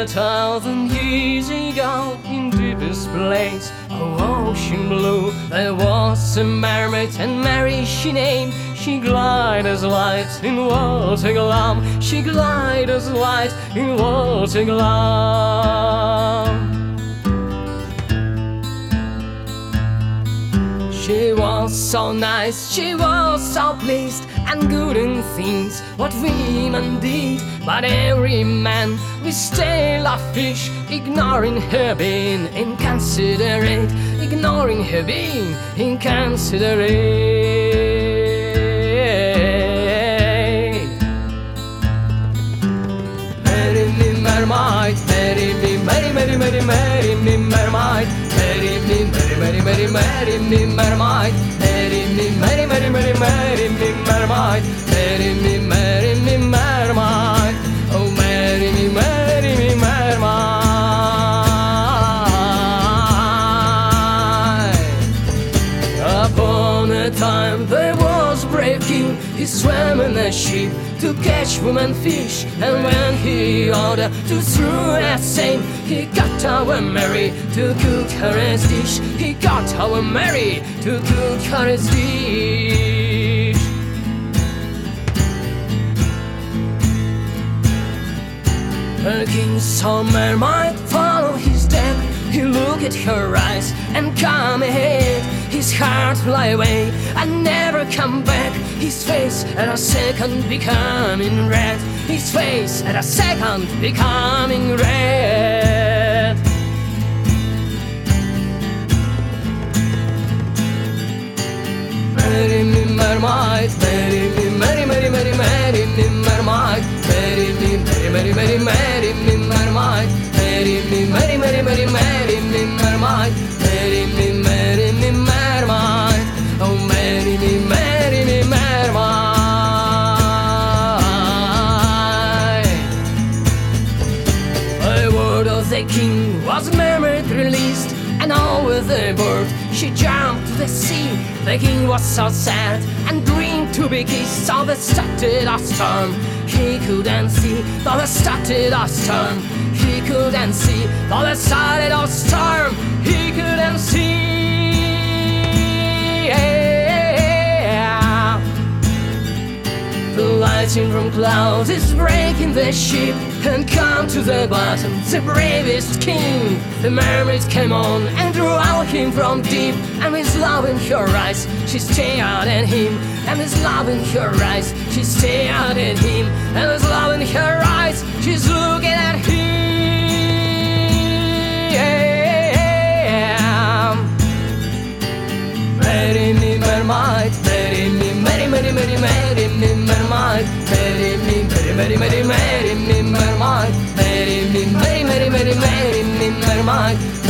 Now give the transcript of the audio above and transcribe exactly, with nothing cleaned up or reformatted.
a thousand years ago, in deepest place of ocean blue, there was a mermaid, and Mary she named. She glided as light in water glow. She glided as light in water glow. She was so nice, she was so pleased, and good in things what women did. But every man with tail of fish, ignoring her being inconsiderate, ignoring her being inconsiderate. Marry me, mermaid, marry me, marry, marry, marry, marry me, mermaid. Marry me, marry, marry, marry, marry me, mermaid. Marry me, marry, marry, marry, marry me, mermaid. Marry me, marry me, mermaid. Oh, marry me, marry me, mermaid. Upon a time there was a brave king. He swam in a ship to catch woman fish, and when he ordered to throw a seine, he got our Mary to cook her as dish. He got our Mary to cook her as dish. The king saw mermaid follow his death. He looked at her eyes and come ahead. His heart fly away and never come back. His face at a second becoming red. His face at a second becoming red. Marry me, mermaid, marry me, marry, marry, marry, marry me, mermaid. Marry me, marry, marry, marry, marry me, mermaid. Marry me, marry, marry, marry, marry me, mermaid. Marry me, marry me, mermaid. Oh, marry me, marry me, mermaid. The word of the king was mermaid released, and all with the bird she jumped to the sea. The king was so sad and dreamed to be kissed. So they started a storm he couldn't see. Though they started a storm he couldn't see. Though they started a storm he couldn't see. The lightning from clouds is breaking the ship, and come to the bottom the bravest king. The mermaid came on and drew out him from deep, and with love in her eyes she stared at him. And with love in her eyes she stared at him. And with love in her eyes she's looking at him. Marry me, mermaid, marry me, marry, marry, marry, marry me, mermaid. Marry me, marry, marry, marry, marry me, mermaid. Marry me, marry, marry, marry, marry me, mermaid.